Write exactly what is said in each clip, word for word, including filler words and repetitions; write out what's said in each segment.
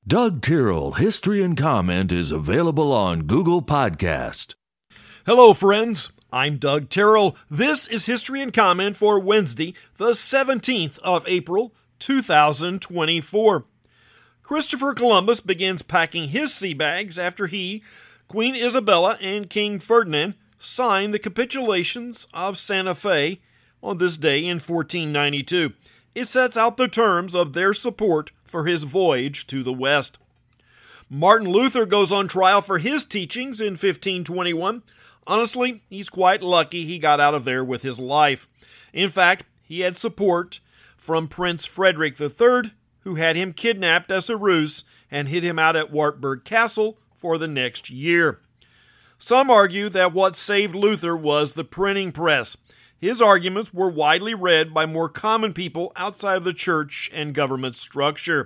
Doug Tyrrell History and Comment is available on Google Podcast. Hello, friends. I'm Doug Tyrrell. This is History and Comment for Wednesday, the seventeenth of April, two thousand twenty-four. Christopher Columbus begins packing his sea bags after he, Queen Isabella, and King Ferdinand signed the capitulations of Santa Fe on this day in fourteen ninety-two. It sets out the terms of their support for his voyage to the West. Martin Luther goes on trial for his teachings in fifteen twenty-one. Honestly, he's quite lucky he got out of there with his life. In fact, he had support from Prince Frederick the Third, who had him kidnapped as a ruse and hid him out at Wartburg Castle for the next year. Some argue that what saved Luther was the printing press. His arguments were widely read by more common people outside of the church and government structure.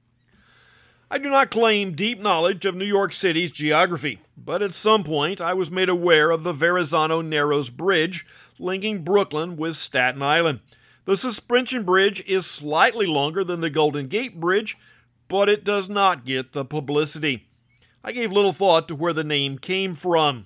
I do not claim deep knowledge of New York City's geography, but at some point I was made aware of the Verrazano Narrows Bridge linking Brooklyn with Staten Island. The suspension bridge is slightly longer than the Golden Gate Bridge, but it does not get the publicity. I gave little thought to where the name came from.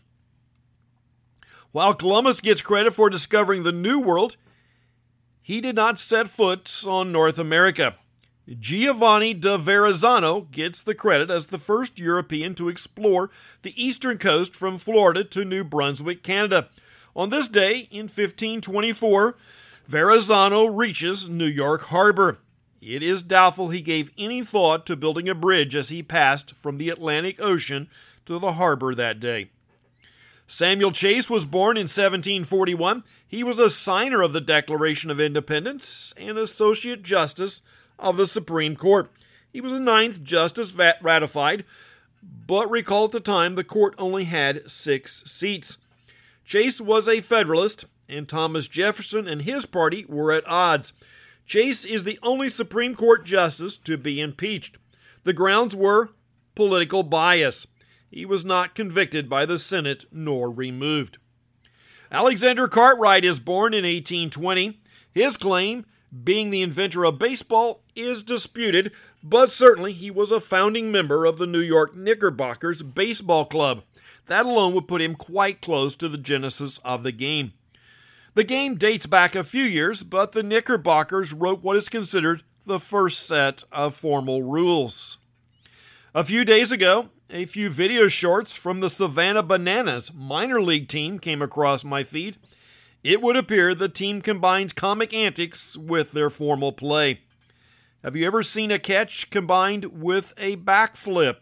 While Columbus gets credit for discovering the New World, he did not set foot on North America. Giovanni da Verrazzano gets the credit as the first European to explore the eastern coast from Florida to New Brunswick, Canada. On this day, in fifteen twenty-four, Verrazzano reaches New York Harbor. It is doubtful he gave any thought to building a bridge as he passed from the Atlantic Ocean to the harbor that day. Samuel Chase was born in seventeen forty-one. He was a signer of the Declaration of Independence and Associate Justice of the Supreme Court. He was the ninth justice ratified, but recall at the time the court only had six seats. Chase was a Federalist, and Thomas Jefferson and his party were at odds. Chase is the only Supreme Court justice to be impeached. The grounds were political bias. He was not convicted by the Senate nor removed. Alexander Cartwright is born in eighteen twenty. His claim, being the inventor of baseball, is disputed, but certainly he was a founding member of the New York Knickerbockers baseball club. That alone would put him quite close to the genesis of the game. The game dates back a few years, but the Knickerbockers wrote what is considered the first set of formal rules. A few days ago, a few video shorts from the Savannah Bananas minor league team came across my feed. It would appear the team combines comic antics with their formal play. Have you ever seen a catch combined with a backflip?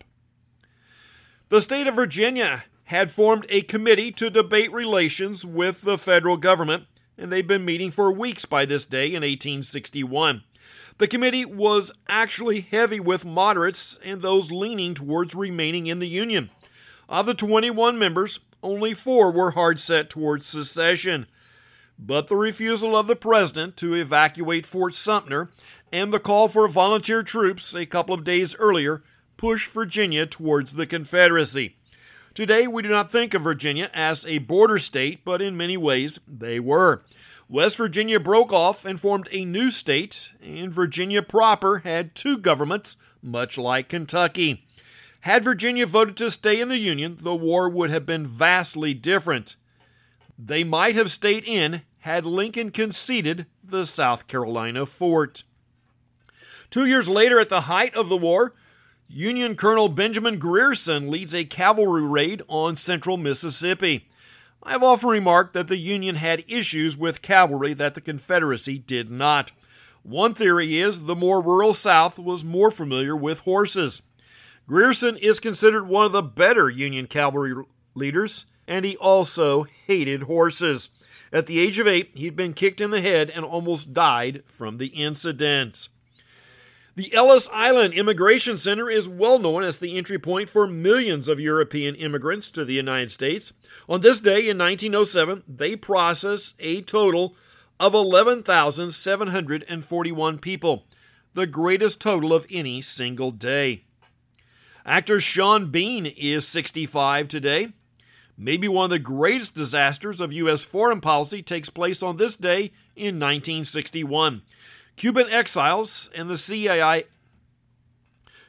The state of Virginia had formed a committee to debate relations with the federal government, and they've been meeting for weeks by this day in eighteen sixty-one. The committee was actually heavy with moderates and those leaning towards remaining in the Union. Of the twenty-one members, only four were hard set towards secession. But the refusal of the president to evacuate Fort Sumter and the call for volunteer troops a couple of days earlier pushed Virginia towards the Confederacy. Today, we do not think of Virginia as a border state, but in many ways, they were. West Virginia broke off and formed a new state, and Virginia proper had two governments, much like Kentucky. Had Virginia voted to stay in the Union, the war would have been vastly different. They might have stayed in had Lincoln conceded the South Carolina fort. Two years later, at the height of the war, Union Colonel Benjamin Grierson leads a cavalry raid on central Mississippi. I have often remarked that the Union had issues with cavalry that the Confederacy did not. One theory is the more rural South was more familiar with horses. Grierson is considered one of the better Union cavalry leaders, and he also hated horses. At the age of eight, he'd been kicked in the head and almost died from the incident. The Ellis Island Immigration Center is well known as the entry point for millions of European immigrants to the United States. On this day in nineteen oh seven, they processed a total of eleven thousand seven hundred forty-one people, the greatest total of any single day. Actor Sean Bean is sixty-five today. Maybe one of the greatest disasters of U S foreign policy takes place on this day in nineteen sixty-one. Cuban exiles and the C I A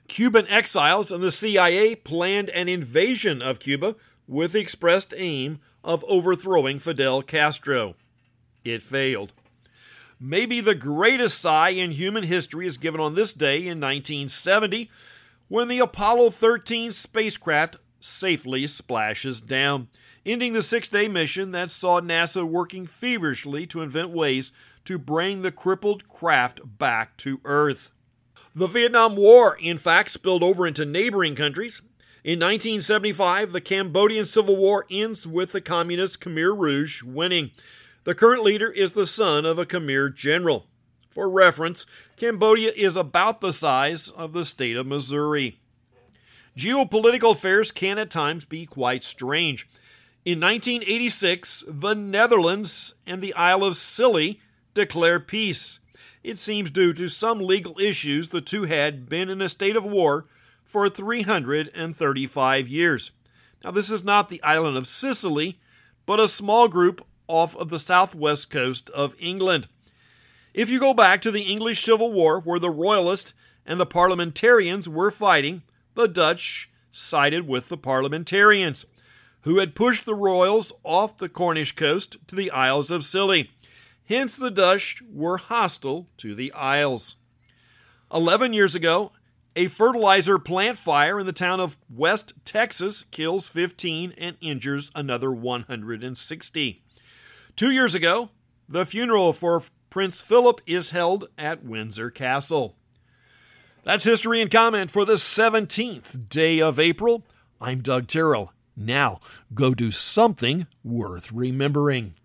Cuban exiles and the C I A planned an invasion of Cuba with the expressed aim of overthrowing Fidel Castro. It failed. Maybe the greatest sigh in human history is given on this day in nineteen seventy, when the Apollo thirteen spacecraft safely splashes down, ending the six-day mission that saw NASA working feverishly to invent ways to bring the crippled craft back to Earth. The Vietnam War, in fact, spilled over into neighboring countries. In nineteen seventy-five, the Cambodian Civil War ends with the communist Khmer Rouge winning. The current leader is the son of a Khmer general. For reference, Cambodia is about the size of the state of Missouri. Geopolitical affairs can at times be quite strange. In nineteen eighty-six, the Netherlands and the Isle of Scilly declare peace. It seems due to some legal issues the two had been in a state of war for three hundred thirty-five years. Now, this is not the island of Sicily, but a small group off of the southwest coast of England. If you go back to the English Civil War, where the Royalists and the Parliamentarians were fighting, the Dutch sided with the Parliamentarians, who had pushed the Royals off the Cornish coast to the Isles of Scilly. Hence, the Dutch were hostile to the Isles. Eleven years ago, a fertilizer plant fire in the town of West Texas kills fifteen and injures another one hundred sixty. Two years ago, the funeral for Prince Philip is held at Windsor Castle. That's History and Comment for the seventeenth day of April. I'm Doug Terrell. Now, go do something worth remembering.